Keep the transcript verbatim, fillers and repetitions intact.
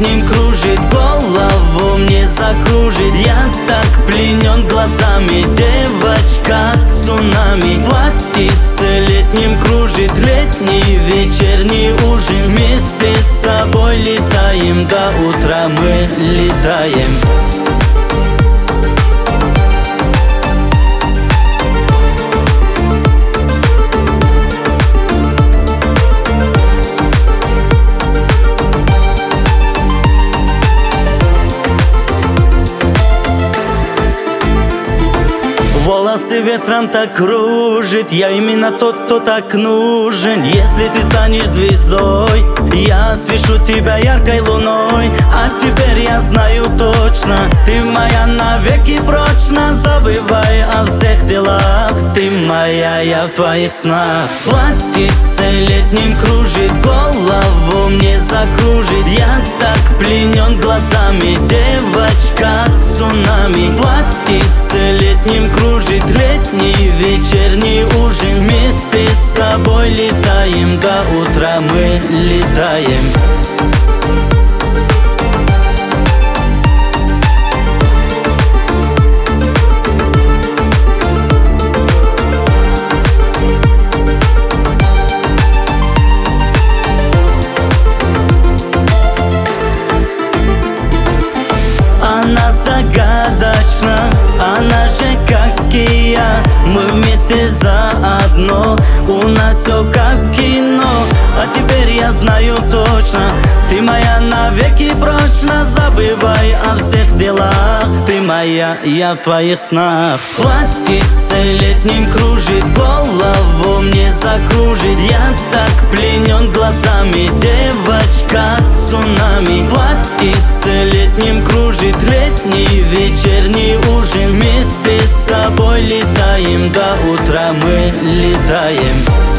летним кружит, голову мне закружит. Я так пленен глазами, девочка цунами. Платьице летним кружит, летний вечерний ужин. Вместе с тобой летаем, до утра мы летаем. Волосы ветром так кружит, я именно тот, кто так нужен. Если ты станешь звездой, я освещу тебя яркой луной. А теперь я знаю точно, ты моя навеки прочно. Забывай о всех делах, ты моя, я в твоих снах. Платьице летним кружит, голову мне закружит. Я так пленен глазами, девочка цунами. Платьице летним кружит, летний вечерний ужин. Вместе с тобой летаем, до утра мы летаем. Она загадочна, она же как и я. Мы вместе заодно, у нас все как кино. А теперь я знаю точно, ты моя навеки прочно. Забывай о всех делах, ты моя, я в твоих снах. Платьице летним кружит, голову мне закружит. Я так пленен глазами, девочка цунами. Платьице летним кружит, летний вечерний ужин. Вместе с тобой летаем, до утра мы летаем.